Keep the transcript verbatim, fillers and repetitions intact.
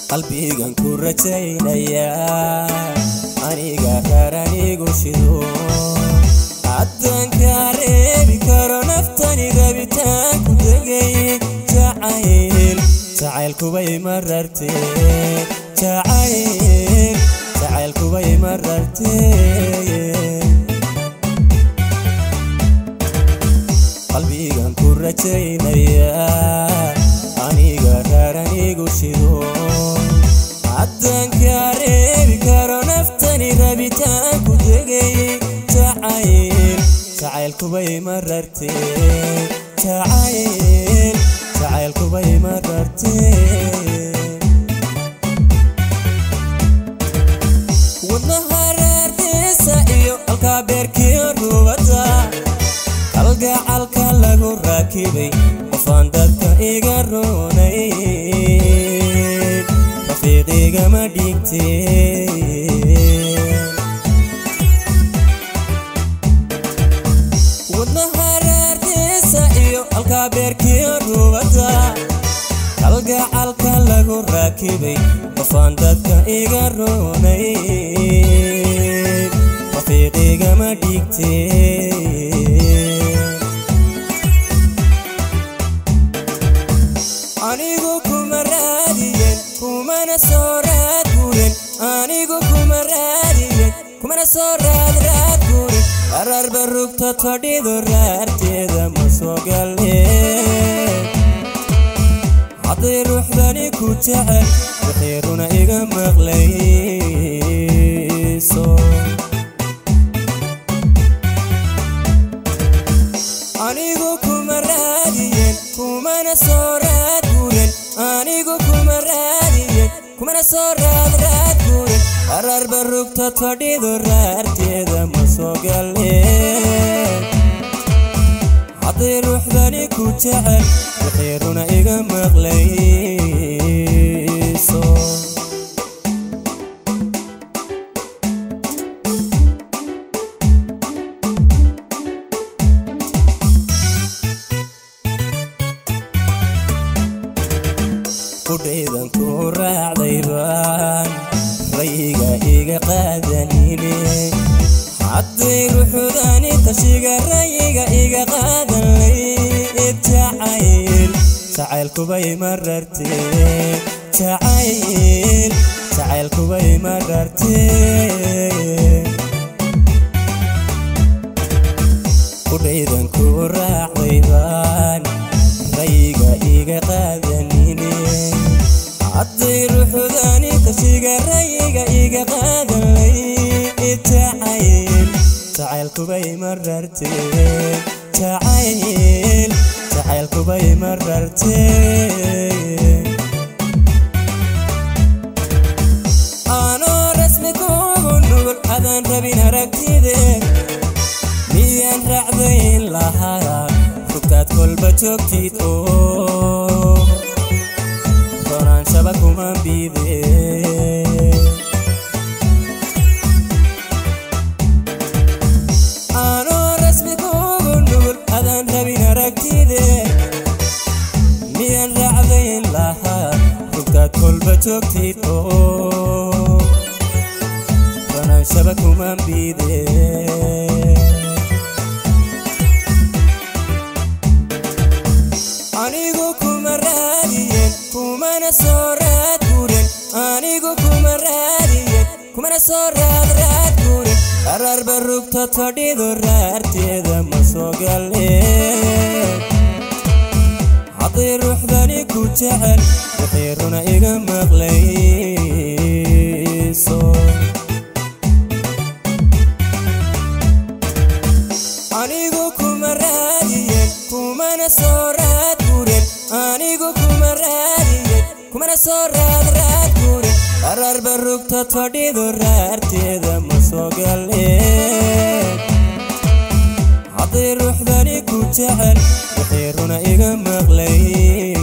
qalbigan ku rajaynaya aniga qaranigu shido haddaan ka reebi karo naftani rabitaan ku tegay jacayl jacaylku bay marartee jacayl jacaylku bay marartee qalbigan ku rajaynaya aniga qaranigu shido haddaan ka reebi karo naftani rabitaan ku tegay jacayl jacaylku bay marartee jacayl jacaylku bay marartee wadnaha reerkiisa iyo halka beerkiyo rubada kalgacalka lagu raakibay qofaan dadka iga roonayn rafiiqiga ma dhigteen wadnaha reerkiisa iyo halka beerkiyo rubada kalgacalka lagu raakibay qofaan dadka iga roonayn rafiiqiga ma dhigteen anigu kuma raadiyen kumana soo raad guren anigu kuma raadiyen kumana soo raad raad guren ararba rugta fadhido raarteeda ma soo galeen hadday ruuxdani ku jecel waxay runa iga maqlayso anigu kuma raadiyen kumana soo raad guren anigu kuma raadiyen kumana soo raad raad guren ararba rugta fadhido raarteeda ma soo galeen hadday ruuxdani ku jecel waxay runa iga maqlayso kudhaydan ku raacday baan rayiga iga qaadanine hadday ruuxdani tashiga rayiga iga qaadan layd jacayl jacaylku bay marartee jacayl jacaylku bay marartee kudhaydan ku raacday baan rayiga iga qaadanine hadday ruuxdani tashiga rayiga iga qaadan layd jacayl jacaylku bay marartee jacayl jacaylku bay marartee anoo rasmi kugu nugul adaan rabin aragtide miyaan raacdayn lahaa rugtaad kolba joogtid oo doonaansaba kuma biidee anoo rasmi kugu nugul adaan rabin aragtide miyaan raacdayn lahaa rugtaad kolba joogtid oo doonaansaba kuma biidee anigu kuma raadiyen kumana soo raad guren anigu kuma raadiyen kumana soo raad raad guren ararba rugta fadhido raarteeda ma soo galeen hadday ruuxdani ku jecel waxay runa iga maqlayso anigu kuma raadiyen kumana soo raad guren anigu kuma raadiyen kumana soo raad raad guren ararba rugta fadhido raarteeda ma soo galeen hadday ruuxdani ku jecel waxay runa iga maqlayso